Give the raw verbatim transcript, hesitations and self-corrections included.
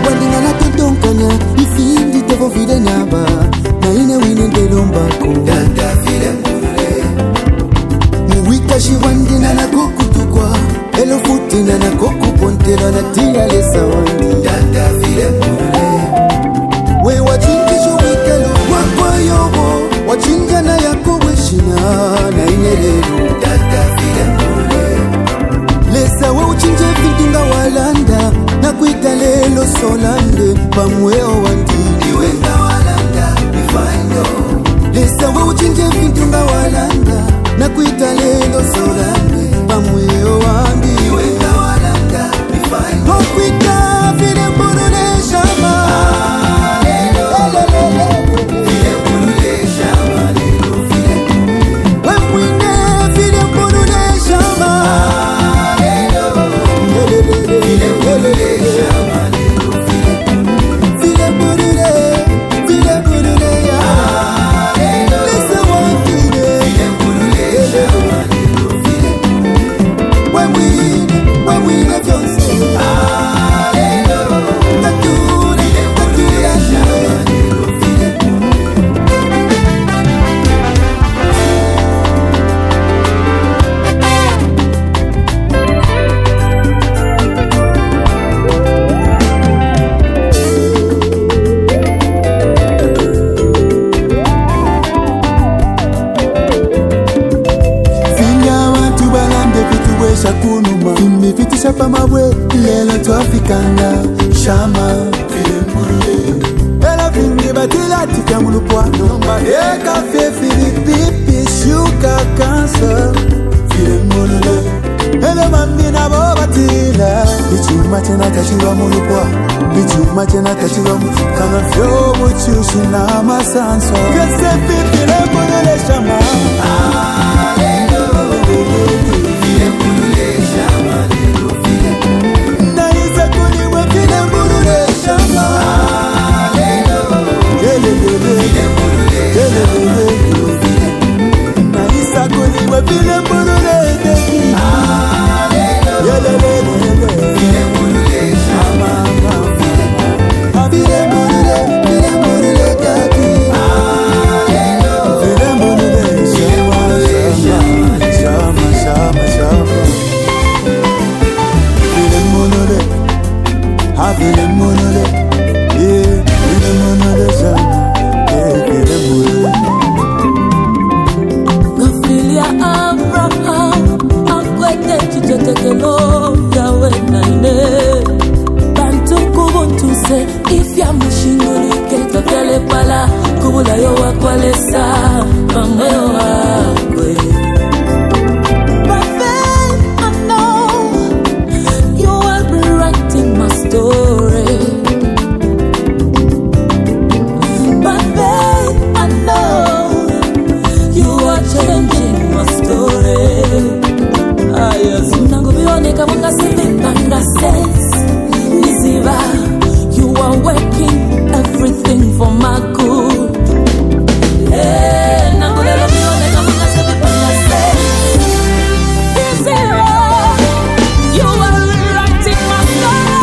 wandina na tontonkanya ifindi tevo vile nyaba na ine wine ndelombako dada vile mbulule muwika shiwandina na kukutukwa elo futina na kukupontela na tia lesa wandi dada vile mbulule we wachinjisho wikelo wakwa yobo wachinja na yako weshina na ine lelo dada vile mbulule lesa we uchinje vidinga walanda na kuita lelo solande pamweo wandi iwenga walanda ifanyo lesa we uchinje vidinga walanda na kuita lelo solande pamweo wandi iwenga walanda ifanyo no kuita vile mbulule shama lelo vile mbulule shama lelo vile we mwine vile mbulule shama Tumepitisha pamabwe lelo tuafikanga shama vile mbulule ela vingi batila tika mulupwa nomba eka fefi pipi shuka kansa vile mbulule ele mambina bo batila bichuma tena tashiwa mulupwa bichuma tena tashiwa mulupwa kama vyo muchushi na masanso kese pipi vile mbulule shama vile mbulule shama lelo vile naisa kuliwe vile mbulule shama lelo vile mbulule lelo vile naisa kuliwe vile mbulule deki lelo vile mbulule shama vile mbulule vile mbulule deki lelo vile mbulule shama shama shama shama vile mbulule ha vile mbulule yeah vile mbulule shama yeah vile mbulule Gafilia Abraham akwete chichetekelo yawe naine bantu kubuntu se ifya mushinguli kento kele pala kubula yo wakwalesa mameo wakwe story. But babe, I know you are changing my story. Ah yes. Nango bione kamunga sebe banga says Niziva, you are working everything for my good. Yeah, nango lelo bione kamunga sebe banga says Niziva, you are writing my story.